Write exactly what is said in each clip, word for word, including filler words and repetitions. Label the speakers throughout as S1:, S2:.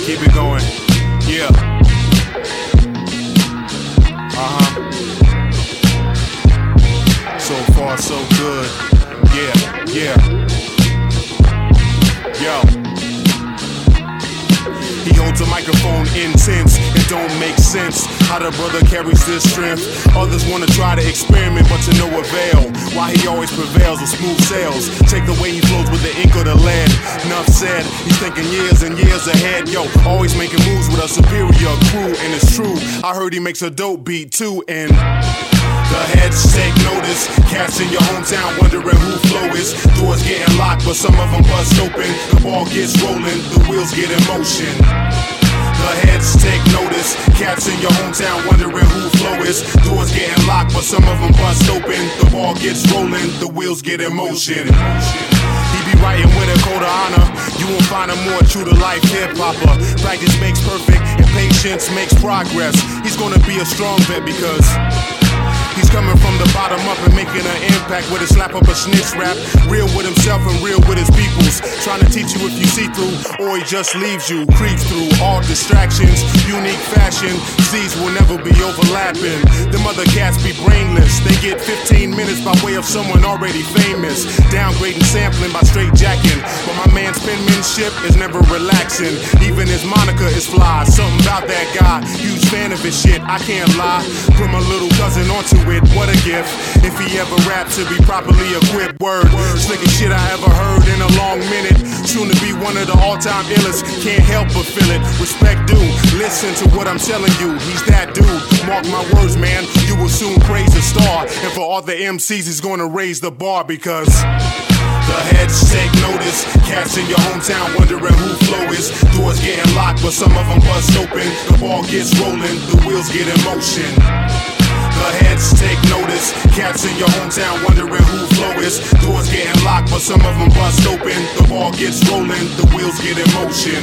S1: Keep it going. Yeah. Uh-huh. So far, so good. Yeah, yeah. Yo. He holds a microphone intense, it don't make sense how the brother carries this strength. Others wanna try to experiment, but to no avail. Why he always prevails with smooth sails. Take the way he flows with the ink or the lead. Enough said, he's thinking years and years ahead. Yo, always making moves with a superior crew, and it's true. I heard he makes a dope beat too, and the heads take notice. Cats in your hometown wondering who flow is. Doors getting locked, but some of them bust open. The ball gets rolling, the wheels get in motion. The heads take notice. Cats in your hometown wondering who flow is. Doors getting locked, but some of them bust open. The ball gets rolling, the wheels get in motion. He be writing with a code of honor. You won't find a more true to life hip-hopper. Practice makes perfect and patience makes progress. He's gonna be a strong vet because he's coming from the bottom up and making an impact with a slap up a snitch rap. Real with himself and real with his peoples. Trying to teach you if you see through, or he just leaves you. Creeps through all distractions, unique fashion. Z's will never be overlapping. Them other cats be brainless. They get fifteen minutes by way of someone already famous. Downgrading sampling by straight jacking. But my man's penmanship is never relaxing. Even his moniker is fly. Something about that guy. Huge fan of his shit, I can't lie. Put my little cousin onto it, what a gift. If he ever raps, to be properly equipped. Word, slickest shit I ever heard in a long minute. Soon to be one of the all-time illest. Can't help but feel it. Respect due, listen to what I'm telling you. He's that dude, mark my words, man. You will soon praise a star. And for all the M Cs, he's gonna raise the bar because the heads take notice. Cats in your hometown wondering who flow is. Doors getting locked, but some of them bust open. The ball gets rolling, the wheels get in motion. The heads take notice. Cats in your hometown wondering who flow is. Doors getting locked, but some of them bust open. The ball gets rolling, the wheels get in motion.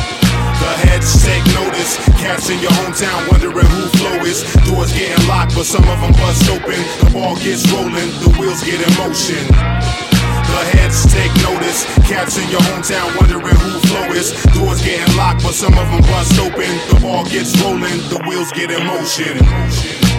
S1: The heads take notice. Cats in your hometown wondering who flow is. Doors getting locked, but some of them bust open. The ball gets rolling, the wheels get in motion. The heads take notice. Cats in your hometown wondering who flow is. Doors getting locked, but some of them bust open. The ball gets rolling, the wheels get in motion.